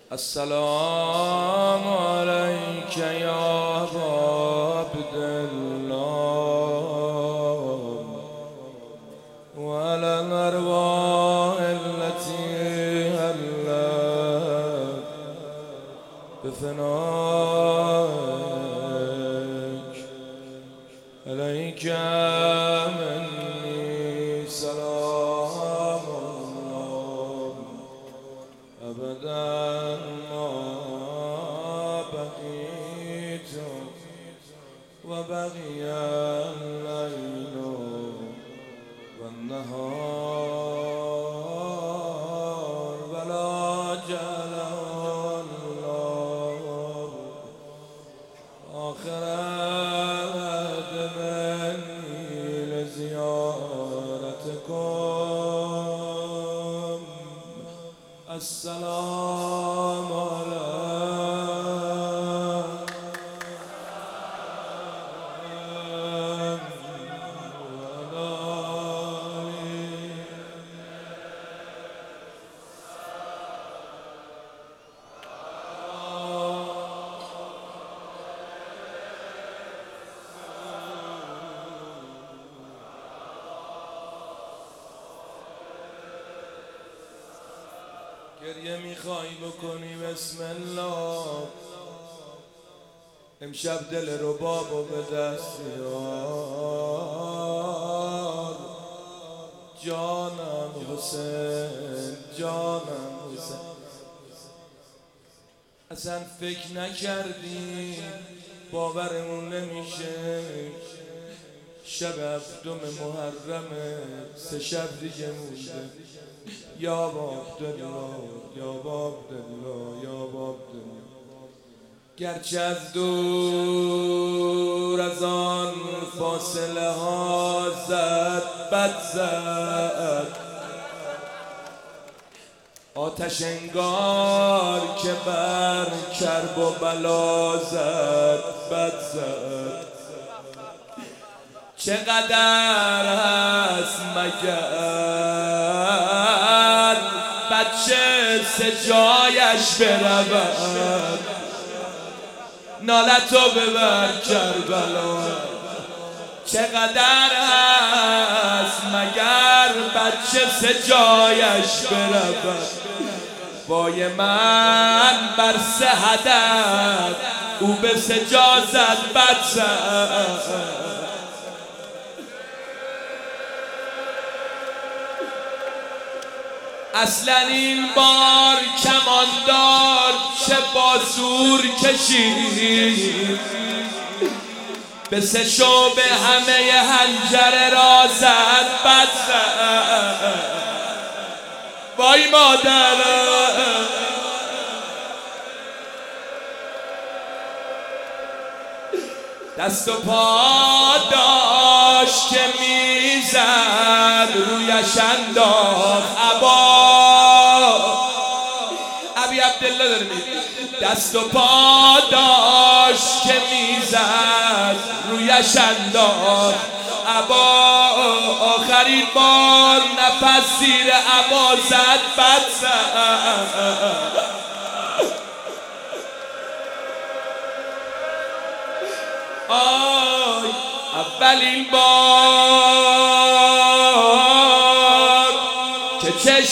السلام عليك يا أبا عبد الله وعلى الأرواح التي هلت بفنائك عليك مني سلام الله أبدا وبقي الليل والنهار ولا جعل الله آخر مني لزيارتكم. السلام گریه میخوای بکنی بسم الله. امشب دل ربابو به دست بیار. جانم حسین جانم حسین، اصلا فکر نکردی باورمون نمیشه شب هفتم محرمه 3 شب دیگه مونده. یا عبدالله یا عبدالله یا عبدالله، گرچه از دور از آن فاصله ها زد بد زد آتش انگار که بر کرب و بلا زد بد زد. چقدر هست مگر بچه سجایش برود، نالتو ببر کربلا. چقدر هست مگر بچه سجایش برود، وای من بر 3 هدف او به سجازت بد زد. اصلا این بار کماندار چه بازور کشید، به 3 شعبه همه حنجره را زد بد زد. وای مادرم دست و پا داشت که میزد رویش انداخت ابی عبدالله داره میگه. دست و پا داشت که میزد رویش انداخت آخرین بار نفس زیر عبا زد بد زد. آی اولین بار که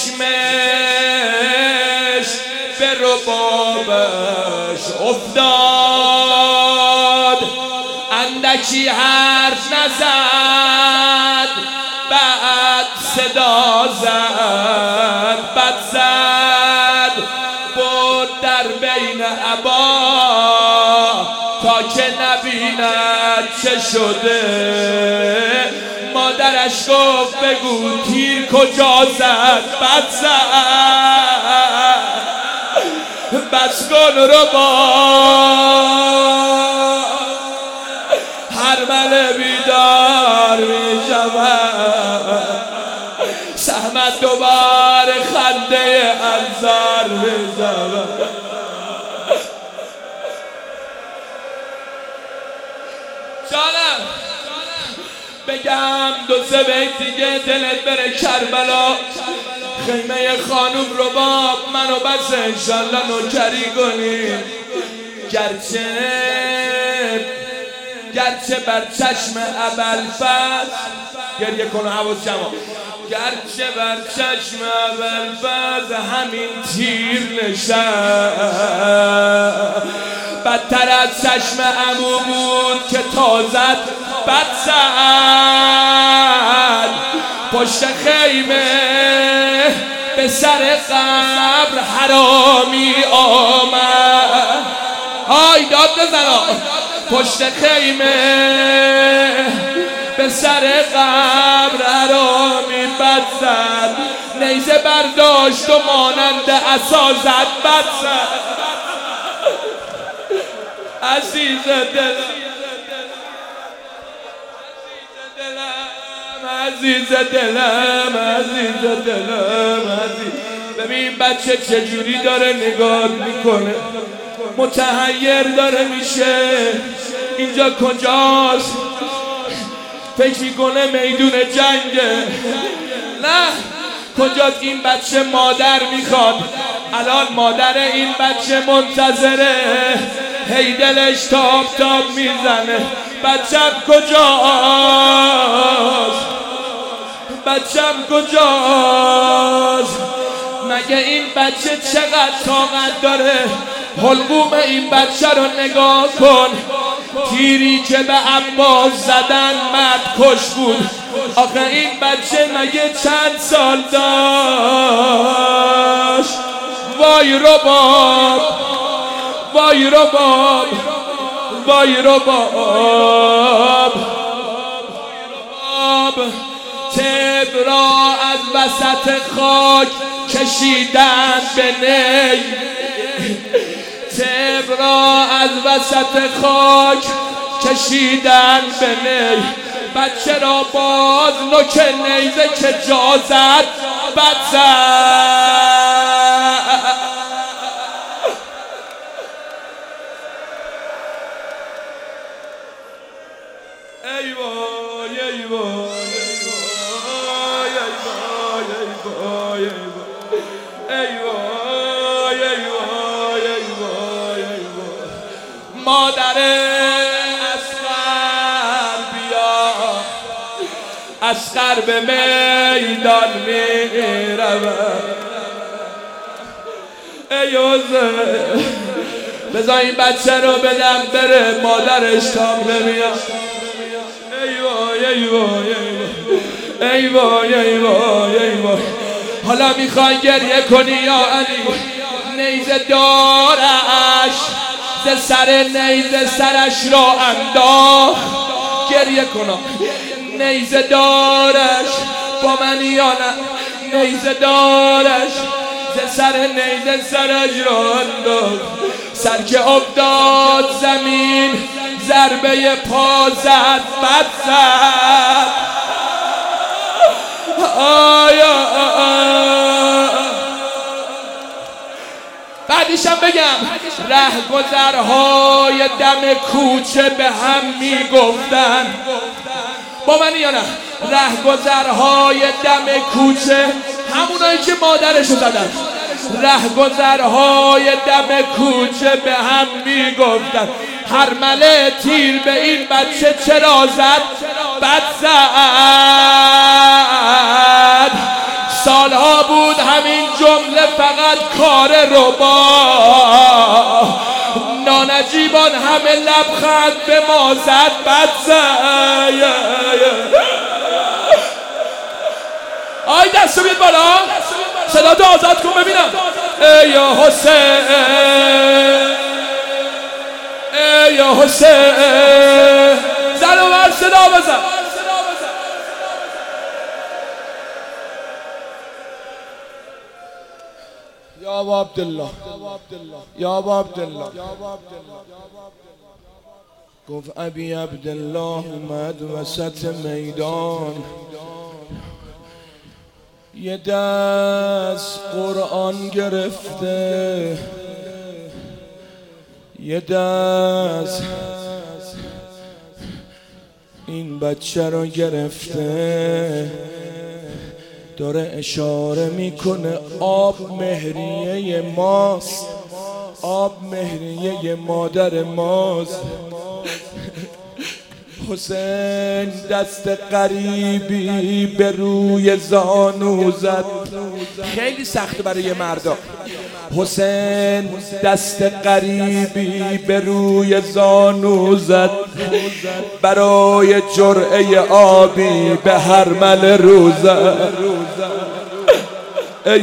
چشمش به ربابش افتاد، اندکی حرف نزد بعد صدا زد بد زد. برد در بین عبا تا که نبیند چه شده. مادرش گفت بگو تیر کجا زد بد زد. بس کن رباب هرمله بیدار می شود، سهمت دوباره خنده انظار می شود. جانم بگم 2-3 بیت دیگه دلت بره کربلا. خیمه خانوم رباب منو بس انشالله نوکری کنیم. گرچه بر چشم ابوالفضل گریه کن و حواس جمع، گرچه بر چشم ابوالفضل همین تیر نشست، بدتر از چشم عمو بود که تازد بد زد. پشت خیمه به سر قبر حرامی آمد. های داد بزنا. پشت خیمه به سر قبر حرامی بد زد، نیزه برداشت و مانند عصا زد بد زد. عزیز دلم، عزیز دلم، عزیز دلم، عزیز. ببین بچه چجوری داره نگاه میکنه، متحیر داره میشه. اینجا کجاست؟ فکر میکنه میدون جنگه. نه، کجاست؟ این بچه مادر میخواد. الان مادر این بچه منتظره، هی دلش تاب تاب میزنه. بچم کجاست؟ بچم کجاست؟ مگه این بچه چقدر طاقت داره؟ حلقوم این بچه رو نگاه کن. تیری که به عباس زدن مرد کش بود. آخه این بچه مگه چند سال داشت؟ وای رباب، وای رباب، وای رباب. طب را از وسط خاک کشیدن به نی، طب را از وسط خاک کشیدن به نی. بچه را باز نوک نیزه که جا زد بد زد. ای وای ای وای مادر اصغر بیا، اصغر به میدان می رود. ای حسین بذار این بچه رو بدم بره، مادرش تاب نمیاد. ای وای ای وای ای وای ای وای ای وای. حالا میخوای گریه کنی یا علی؟ نیزه دارش ز سر نیزه سرش را انداخت. گریه کنم. نیزه دارش با من یا نه؟ نیزه دارش ز سر نیزه سرش را انداخت. سر که افتاد زمین ضربه پا زد بد زد. آیا بعدیشم بگم رهگذرهای دم کوچه به هم میگفتن. با من یا نه؟ رهگذرهای دم کوچه، همونایی که مادرشو زدن. رهگذرهای دم کوچه به هم میگفتن هرمله تیر به این بچه چرا زد بد زد. سالها بود همین جمله فقط کار ربا، نانجیبان همه لبخند به ما زد بد زد. آی دستو بیاد بالا، صدا تو آزاد کن ببینم. ای حسین، ای حسین، زن و مرد صدا بزن. یا ابا عبدالله، یا ابا عبدالله. گفت ابی عبدالله اومد وسط میدان، یه دست قرآن گرفته، یه دست این بچه رو گرفته. داره اشاره میکنه آب مهریه ماست، آب مهریه مادر ماست. حسین دست غریبی به روی زانو زد، خیلی سخته برای مردا. حسین دست غریبی به روی زانو زد، برای جرعه آبی به هرمل روزه. ای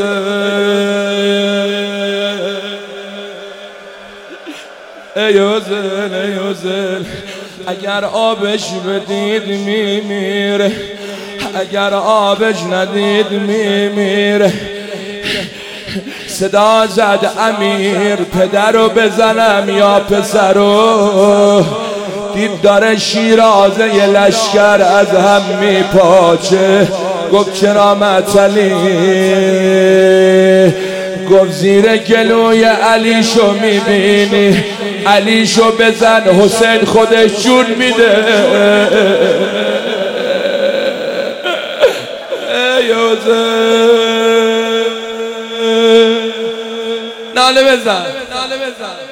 حسین ای حسین، اگر آبش بدید میمیره، اگر آبش ندید میمیره. صدا زد امیر پدر رو بزنم یا پسر رو، دید داره شیرازه ی لشکر از هم میپاچه. گفت چرا معطلی؟ گفت زیر گلوی علیشو میبینی؟ علیشو بزن حسین خودش جون میده. ای حسین ناله بزن، ناله بزن.